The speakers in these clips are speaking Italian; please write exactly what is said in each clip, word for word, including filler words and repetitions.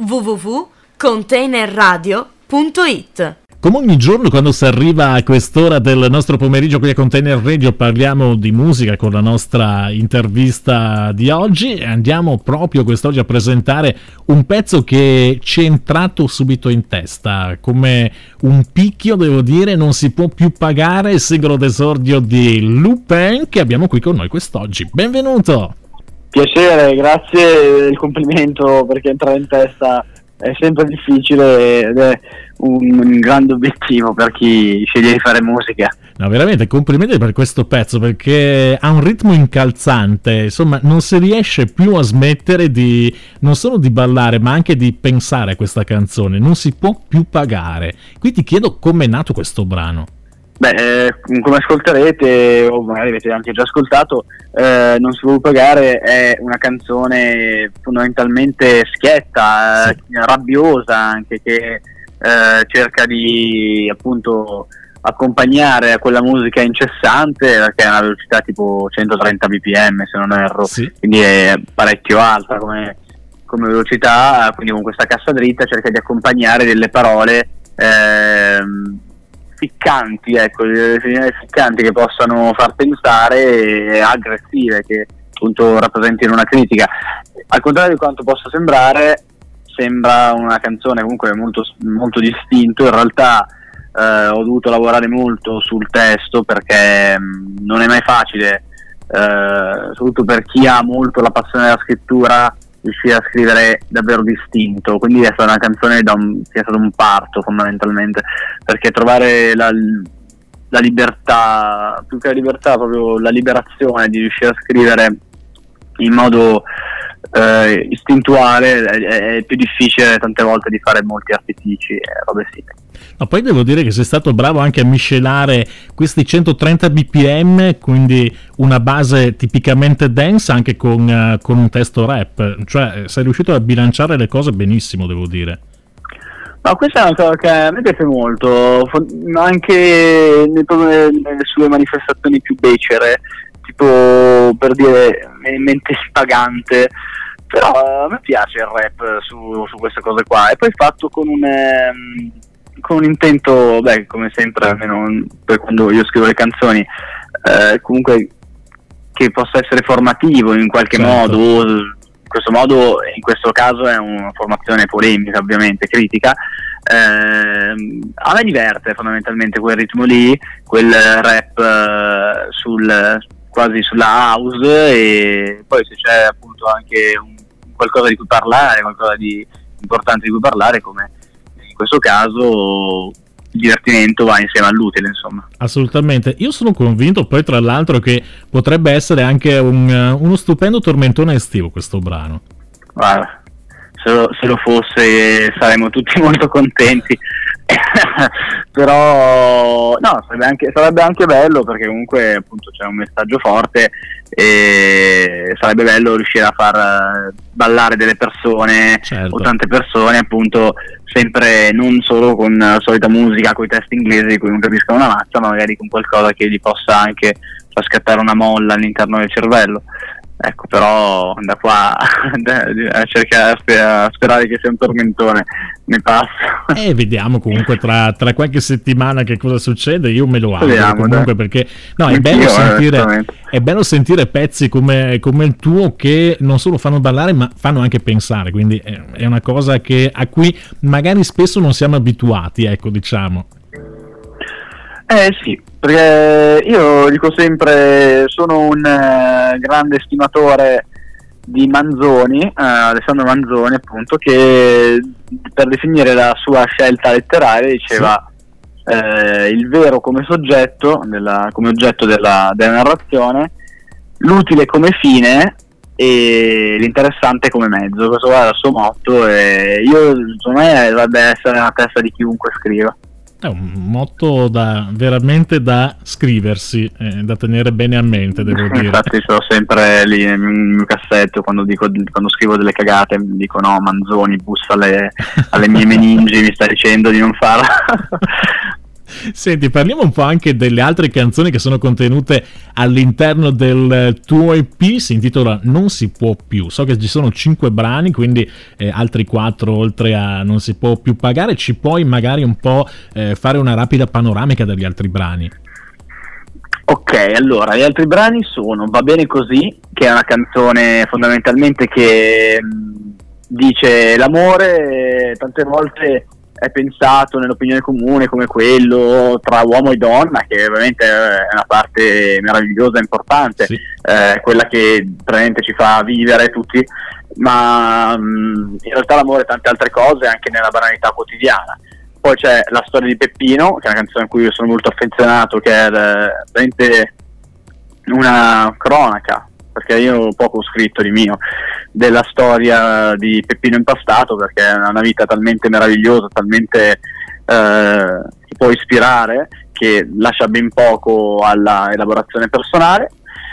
w w w punto container radio punto it. Come ogni giorno quando si arriva a quest'ora del nostro pomeriggio qui a Container Radio parliamo di musica con la nostra intervista di oggi e andiamo proprio quest'oggi a presentare un pezzo che ci è entrato subito in testa come un picchio, devo dire. Non si può più pagare, il singolo d'esordio di Lupin che abbiamo qui con noi quest'oggi. Benvenuto! Piacere, grazie del complimento, perché entrare in testa è sempre difficile ed è un, un grande obiettivo per chi sceglie di fare musica. No, veramente complimenti per questo pezzo, perché ha un ritmo incalzante, insomma non si riesce più a smettere di non solo di ballare ma anche di pensare a questa canzone, non si può più pagare. Qui ti chiedo come è nato questo brano. Beh, eh, come ascolterete, o magari avete anche già ascoltato, eh, Non si può pagare è una canzone fondamentalmente schietta, sì. eh, rabbiosa anche, che eh, cerca di appunto accompagnare a quella musica incessante, perché è una velocità tipo centotrenta bpm se non erro, sì. Quindi è parecchio alta come, come velocità, quindi con questa cassa dritta cerca di accompagnare delle parole ehm, ficcanti, ecco, definire ficcanti, che possano far pensare, e aggressive, che appunto rappresentino una critica. Al contrario di quanto possa sembrare, sembra una canzone comunque molto, molto distinto. In realtà eh, ho dovuto lavorare molto sul testo, perché mh, non è mai facile, eh, soprattutto per chi ha molto la passione della scrittura, riuscire a scrivere davvero distinto. Quindi è stata una canzone da un, che è stato un parto fondamentalmente, perché trovare la, la libertà, più che la libertà, proprio la liberazione di riuscire a scrivere in modo eh, istintuale è, è più difficile tante volte di fare molti artifici e robe simili. Ma poi devo dire che sei stato bravo anche a miscelare questi centotrenta bpm, quindi una base tipicamente dance anche con, uh, con un testo rap, cioè sei riuscito a bilanciare le cose benissimo, devo dire. Ma questa è una cosa che a me piace molto, anche nelle, nelle sue manifestazioni più becere, tipo, per dire, mente spagante, però a me piace il rap su, su queste cose qua, e poi fatto con un... Um, con un intento, beh, come sempre, almeno per quando io scrivo le canzoni, eh, comunque che possa essere formativo in qualche certo. modo. In questo modo, in questo caso è una formazione polemica, ovviamente, critica. Eh, a me diverte fondamentalmente quel ritmo lì, quel rap eh, sul, quasi sulla house, e poi se c'è appunto anche un, qualcosa di cui parlare, qualcosa di importante di cui parlare, come in questo caso il divertimento va insieme all'utile, insomma. Assolutamente, io sono convinto poi tra l'altro che potrebbe essere anche un, uno stupendo tormentone estivo questo brano. Guarda, se lo, se lo fosse saremmo tutti molto contenti. Però no, sarebbe anche, sarebbe anche bello, perché comunque appunto c'è un messaggio forte e sarebbe bello riuscire a far ballare delle persone, certo. o tante persone, appunto, sempre non solo con la solita musica, con i testi inglesi di cui non capiscono una mazza, ma magari con qualcosa che gli possa anche far scattare una molla all'interno del cervello. Ecco, però da qua a cercare a sperare che sia un tormentone ne passa. E eh, vediamo comunque tra, tra qualche settimana che cosa succede. Io me lo auguro comunque, dai. Perché no, è bello, sentire, è bello sentire pezzi come, come il tuo, che non solo fanno ballare ma fanno anche pensare, quindi è, è una cosa che a cui magari spesso non siamo abituati, ecco, diciamo. Eh sì, perché io dico sempre, sono un uh, grande stimatore di Manzoni, uh, Alessandro Manzoni appunto, che per definire la sua scelta letteraria diceva sì. eh, il vero come soggetto, della, come oggetto della, della narrazione, l'utile come fine e l'interessante come mezzo. Questo era il suo motto, e io, secondo me, dovrebbe essere nella testa di chiunque scriva. È un motto da veramente da scriversi, eh, da tenere bene a mente, devo dire. Infatti ce l'ho sempre lì nel mio cassetto, quando dico quando scrivo delle cagate dico no, Manzoni bussa alle, alle mie meningi, mi sta dicendo di non farla. Senti, parliamo un po' anche delle altre canzoni che sono contenute all'interno del tuo E P. Si intitola Non si può più. So che ci sono cinque brani, quindi eh, altri quattro oltre a Non si può più pagare. Ci puoi magari un po' eh, fare una rapida panoramica degli altri brani? Ok, allora, gli altri brani sono Va bene così, che è una canzone fondamentalmente che mh, dice l'amore tante volte è pensato nell'opinione comune come quello tra uomo e donna, che ovviamente è una parte meravigliosa e importante, sì. eh, quella che veramente ci fa vivere tutti, ma mh, in realtà l'amore è tante altre cose anche nella banalità quotidiana. Poi c'è La storia di Peppino, che è una canzone a cui io sono molto affezionato, che è veramente una cronaca, perché io ho poco scritto di mio, della storia di Peppino Impastato, perché è una vita talmente meravigliosa, talmente eh, che può ispirare, che lascia ben poco alla elaborazione personale.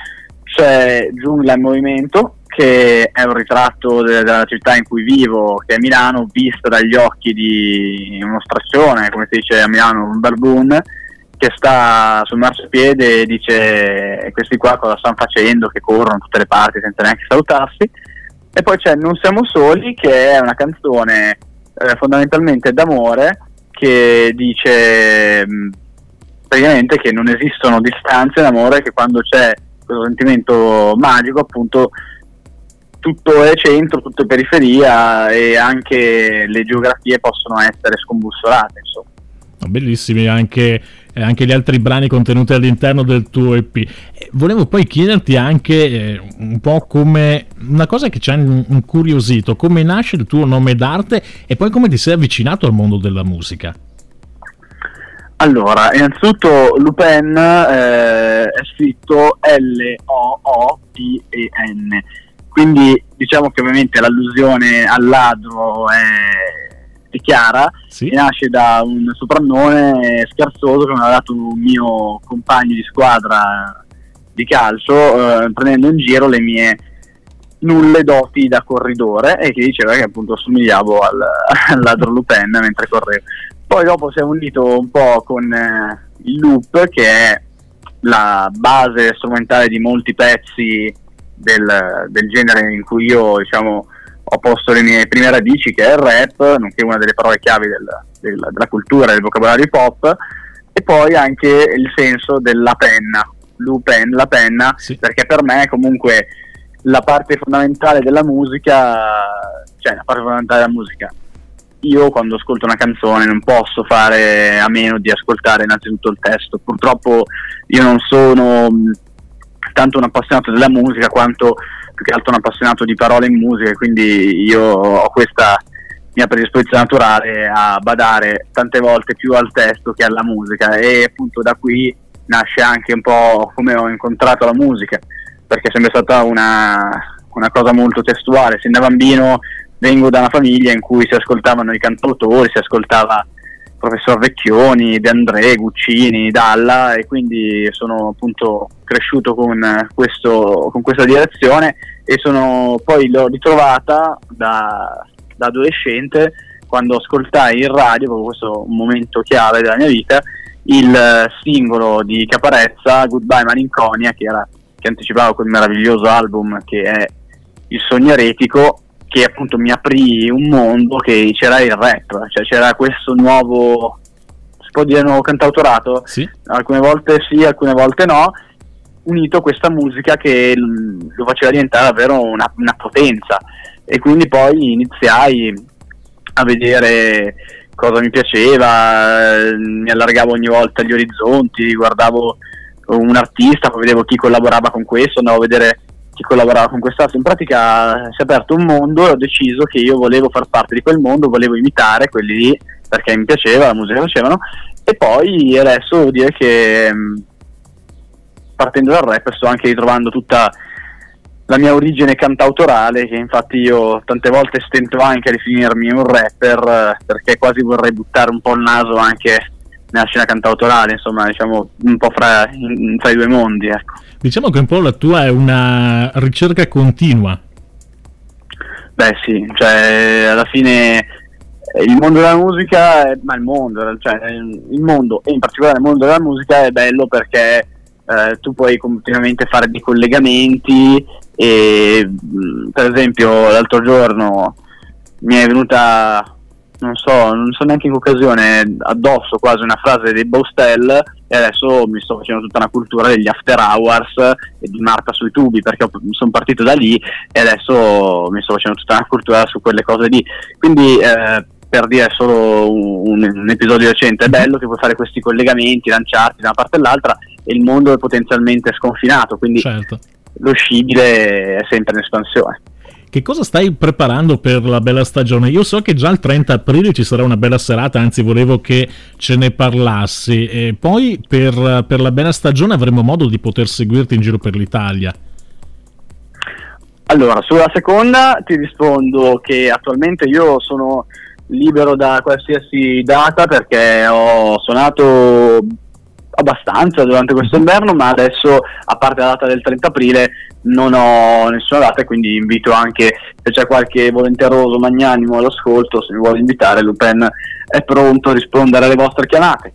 C'è Giungla in movimento, che è un ritratto de- della città in cui vivo, che è Milano, vista dagli occhi di uno straccione, come si dice a Milano, un barbun, che sta sul marciapiede e dice questi qua cosa stanno facendo, che corrono da tutte le parti senza neanche salutarsi. E poi c'è Non siamo soli, che è una canzone eh, fondamentalmente d'amore, che dice mh, praticamente che non esistono distanze in amore, che quando c'è questo sentimento magico appunto tutto è centro, tutto è periferia e anche le geografie possono essere scombussolate, insomma. Bellissimi anche, eh, anche gli altri brani contenuti all'interno del tuo E P. Eh, volevo poi chiederti anche eh, un po' come una cosa che ci ha incuriosito, come nasce il tuo nome d'arte e poi come ti sei avvicinato al mondo della musica. Allora, innanzitutto Lupin eh, è scritto L O O P E N, quindi diciamo che ovviamente l'allusione al ladro è, è chiara, sì. E nasce da un soprannome scherzoso che mi ha dato un mio compagno di squadra di calcio, eh, prendendo in giro le mie nulle doti da corridore, e che diceva che appunto somigliavo al, al ladro Lupin mentre correvo. Poi dopo si è unito un po' con eh, il loop, che è la base strumentale di molti pezzi del, del genere in cui io, diciamo, ho posto le mie prime radici, che è il rap, nonché una delle parole chiavi del, del, della cultura e del vocabolario hip hop, e poi anche il senso della penna, Lupin, la penna, sì. Perché per me comunque la parte fondamentale della musica, cioè la parte fondamentale della musica, io quando ascolto una canzone non posso fare a meno di ascoltare innanzitutto il testo. Purtroppo io non sono tanto un appassionato della musica quanto più che altro un appassionato di parole in musica, quindi io ho questa mia predisposizione naturale a badare tante volte più al testo che alla musica, e appunto da qui nasce anche un po' come ho incontrato la musica, perché è sempre stata una, una cosa molto testuale. Sin da bambino vengo da una famiglia in cui si ascoltavano i cantautori, si ascoltava Professor Vecchioni, De André, Guccini, Dalla, e quindi sono appunto cresciuto con questo, con questa direzione, e sono poi l'ho ritrovata da, da adolescente quando ascoltai in radio, proprio questo è un momento chiave della mia vita, il singolo di Caparezza, Goodbye Malinconia, che era che anticipava quel meraviglioso album che è Il Sogno Eretico, che appunto mi aprì un mondo, che c'era il rap, cioè c'era questo nuovo, si può dire nuovo cantautorato? Sì. Alcune volte sì, alcune volte no, unito a questa musica che lo faceva diventare davvero una, una potenza, e quindi poi iniziai a vedere cosa mi piaceva, mi allargavo ogni volta gli orizzonti, guardavo un artista, poi vedevo chi collaborava con questo, andavo a vedere chi collaborava con quest'altro. In pratica si è aperto un mondo e ho deciso che io volevo far parte di quel mondo, volevo imitare quelli lì perché mi piaceva la musica che facevano, e poi adesso devo dire che partendo dal rap sto anche ritrovando tutta la mia origine cantautorale, che infatti io tante volte stento anche a definirmi un rapper, perché quasi vorrei buttare un po' il naso anche nella scena cantautorale, insomma, diciamo un po' fra, in, fra i due mondi, ecco. Diciamo che un po' la tua è una ricerca continua. Beh sì, cioè alla fine il mondo della musica, è, ma il mondo, cioè il mondo e in particolare il mondo della musica è bello perché eh, tu puoi continuamente fare dei collegamenti e mh, per esempio l'altro giorno mi è venuta, non so, non so neanche in che occasione, addosso quasi una frase dei Baustelle e adesso mi sto facendo tutta una cultura degli after hours e di Marta sui tubi perché sono partito da lì e adesso mi sto facendo tutta una cultura su quelle cose lì, quindi eh, per dire solo un, un episodio recente, è bello che puoi fare questi collegamenti, lanciarti da una parte all'altra e il mondo è potenzialmente sconfinato, quindi certo. Lo scibile è sempre in espansione. Che cosa stai preparando per la bella stagione? Io so che già il trenta aprile ci sarà una bella serata, anzi volevo che ce ne parlassi, e poi per, per la bella stagione avremo modo di poter seguirti in giro per l'Italia. Allora, sulla seconda ti rispondo che attualmente io sono libero da qualsiasi data perché ho suonato abbastanza durante questo inverno, ma adesso a parte la data del trenta aprile non ho nessuna data e quindi invito anche se c'è qualche volenteroso magnanimo all'ascolto, se mi vuole invitare Lupin è pronto a rispondere alle vostre chiamate.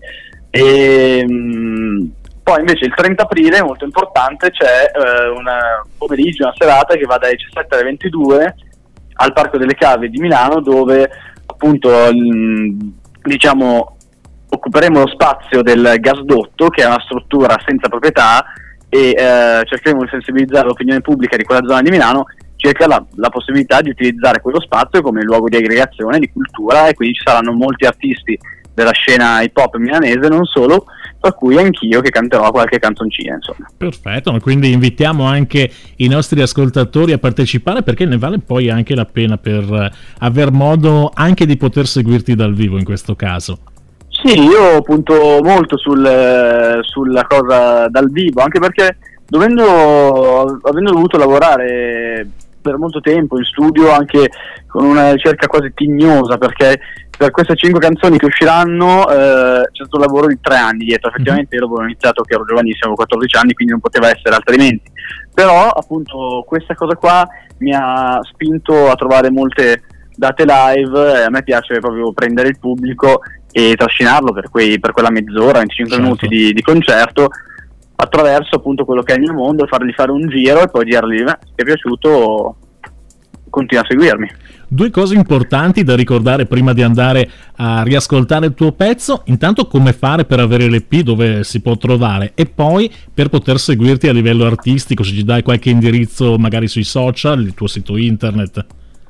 E mh, poi invece il trenta aprile, molto importante, c'è eh, un pomeriggio, una serata che va dalle diciassette alle ventidue al Parco delle Cave di Milano, dove appunto mh, diciamo occuperemo lo spazio del gasdotto, che è una struttura senza proprietà, e eh, cercheremo di sensibilizzare l'opinione pubblica di quella zona di Milano circa la, la possibilità di utilizzare quello spazio come luogo di aggregazione, di cultura, e quindi ci saranno molti artisti della scena hip hop milanese, non solo, tra cui anch'io che canterò qualche canzoncina, insomma. Perfetto, quindi invitiamo anche i nostri ascoltatori a partecipare, perché ne vale poi anche la pena per aver modo anche di poter seguirti dal vivo in questo caso. Sì, io punto molto sul, sulla cosa dal vivo, anche perché dovendo, avendo dovuto lavorare per molto tempo in studio, anche con una ricerca quasi tignosa, perché per queste cinque canzoni che usciranno eh, c'è stato un lavoro di tre anni dietro. Effettivamente io l'avevo iniziato che ero giovanissimo, avevo quattordici anni, quindi non poteva essere altrimenti, però appunto questa cosa qua mi ha spinto a trovare molte date live e a me piace proprio prendere il pubblico e trascinarlo per, quei, per quella mezz'ora, venticinque certo. minuti di, di concerto attraverso appunto quello che è il mio mondo, fargli fare un giro e poi dirgli se ti è piaciuto continua a seguirmi. Due cose importanti da ricordare prima di andare a riascoltare il tuo pezzo: intanto come fare per avere l'E P, dove si può trovare, e poi per poter seguirti a livello artistico, se ci dai qualche indirizzo magari sui social, il tuo sito internet.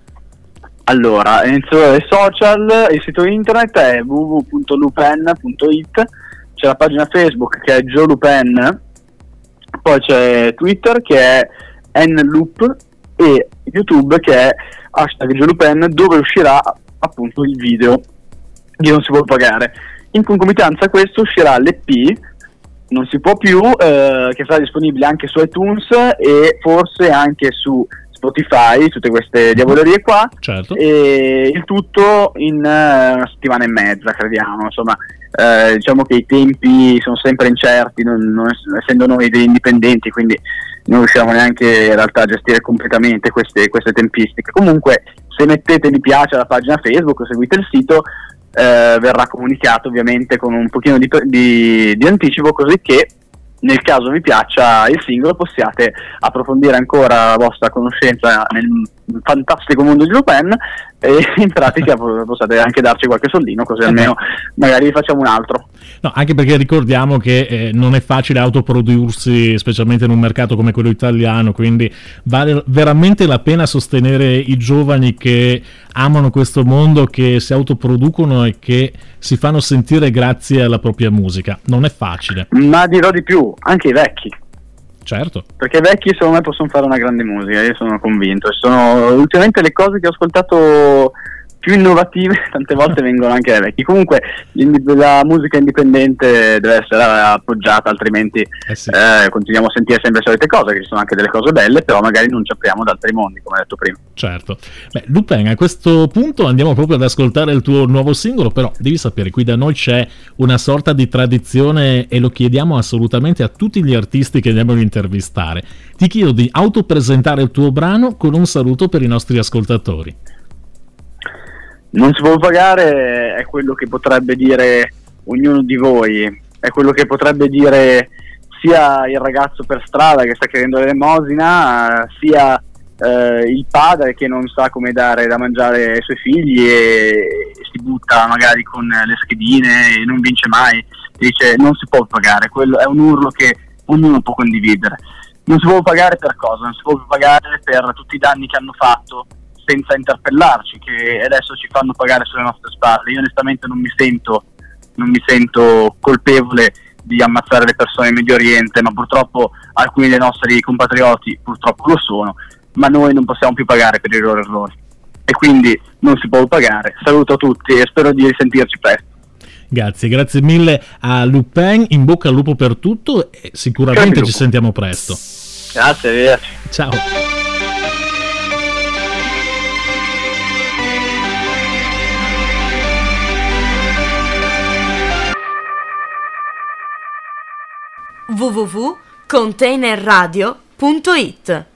Allora, inizio dai social, il sito internet è w w w punto lupen punto i t, c'è la pagina Facebook che è Joe Lupin, poi c'è Twitter che è nloop e YouTube che è hashtag Joe Lupin, dove uscirà appunto il video di Non si può pagare. In concomitanza a questo uscirà l'E P Non si può più, eh, che sarà disponibile anche su iTunes e forse anche su Spotify, tutte queste diavolerie qua, certo. E il tutto in uh, una settimana e mezza, crediamo, insomma. Eh, diciamo che i tempi sono sempre incerti, non, non essendo noi degli indipendenti, quindi non riusciamo neanche in realtà a gestire completamente queste, queste tempistiche. Comunque, se mettete mi piace alla pagina Facebook o seguite il sito, eh, verrà comunicato ovviamente con un pochino di, di, di anticipo, così che nel caso vi piaccia il singolo possiate approfondire ancora la vostra conoscenza nel fantastico mondo di Lupin e in pratica possiate anche darci qualche soldino, così almeno magari vi facciamo un altro. No, anche perché ricordiamo che eh, non è facile autoprodursi, specialmente in un mercato come quello italiano, quindi vale veramente la pena sostenere i giovani che amano questo mondo, che si autoproducono e che si fanno sentire grazie alla propria musica. Non è facile. Ma dirò di più, anche i vecchi. Certo. Perché i vecchi secondo me possono fare una grande musica, io sono convinto. Sono ultimamente le cose che ho ascoltato più innovative tante volte vengono anche dai vecchi. Comunque la musica indipendente deve essere appoggiata, altrimenti eh sì. eh, continuiamo a sentire sempre le solite cose, che ci sono anche delle cose belle, però magari non ci apriamo ad altri mondi, come detto prima. Certo. Beh, Lupin, a questo punto andiamo proprio ad ascoltare il tuo nuovo singolo, però devi sapere, qui da noi c'è una sorta di tradizione e lo chiediamo assolutamente a tutti gli artisti che andiamo ad intervistare. Ti chiedo di autopresentare il tuo brano con un saluto per i nostri ascoltatori. Non si può pagare è quello che potrebbe dire ognuno di voi, è quello che potrebbe dire sia il ragazzo per strada che sta chiedendo l'elemosina, sia eh, il padre che non sa come dare da mangiare ai suoi figli e, e si butta magari con le schedine e non vince mai. Dice non si può pagare, quello è un urlo che ognuno può condividere. Non si può pagare per cosa? Non si può pagare per tutti i danni che hanno fatto senza interpellarci, che adesso ci fanno pagare sulle nostre spalle. Io onestamente non mi sento non mi sento colpevole di ammazzare le persone in Medio Oriente, ma purtroppo alcuni dei nostri compatrioti purtroppo lo sono, ma noi non possiamo più pagare per i loro errori e quindi non si può pagare. Saluto a tutti e spero di risentirci presto. Grazie, grazie mille a Lupin, in bocca al lupo per tutto e sicuramente grazie, ci sentiamo presto. Grazie, arrivederci. Ciao. w w w punto containerradio punto it